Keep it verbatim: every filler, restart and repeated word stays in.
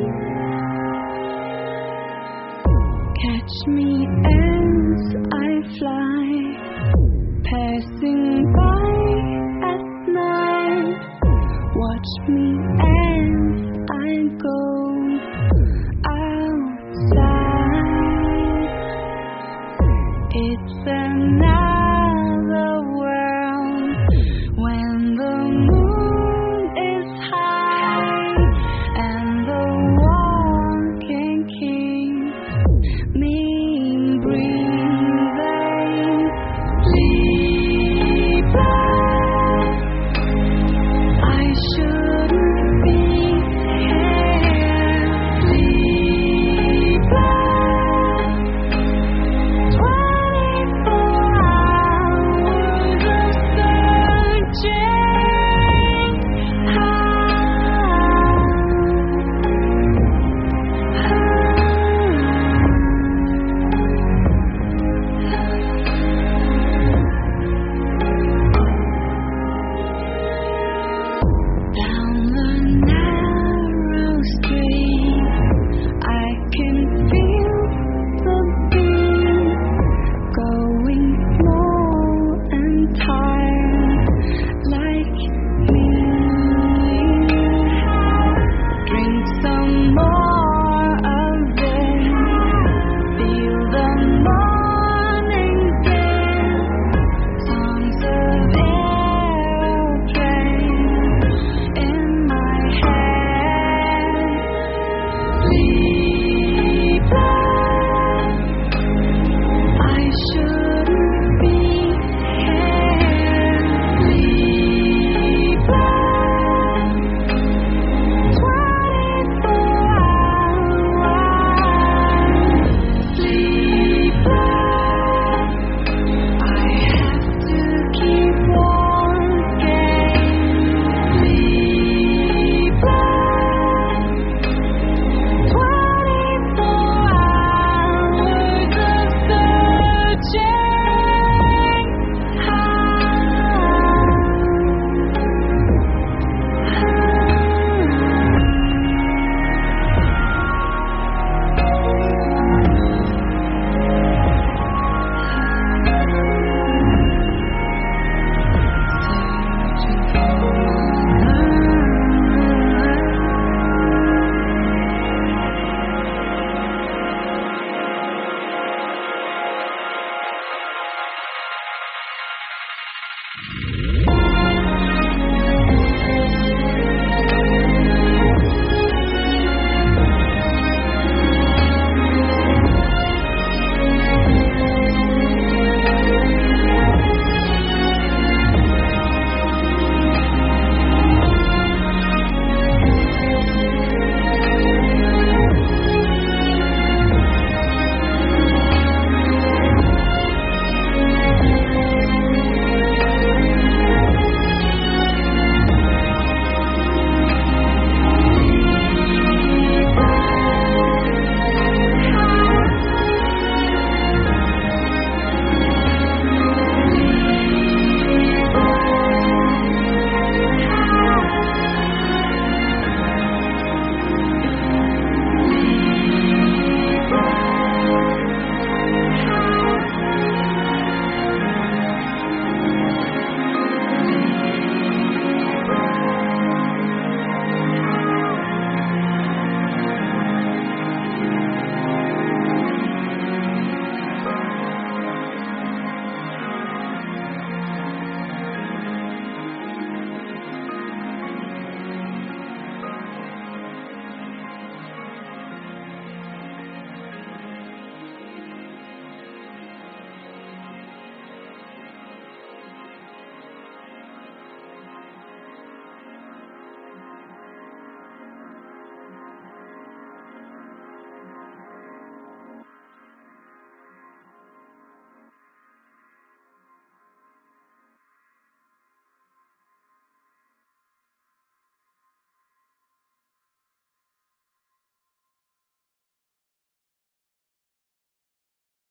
Catch me as I fly, passing by at night. Watch me as I go outside. It's another world when the moon is high and the walking keeps me breathing. Sleepless, I shouldn't be here. Sleepless, twenty-four hours of searching. Down the narrow street, I can feel the beat going slow and tired, like me. Drink some more of it. Feel the morning dip. Songs of aeroplanes in my head. Please.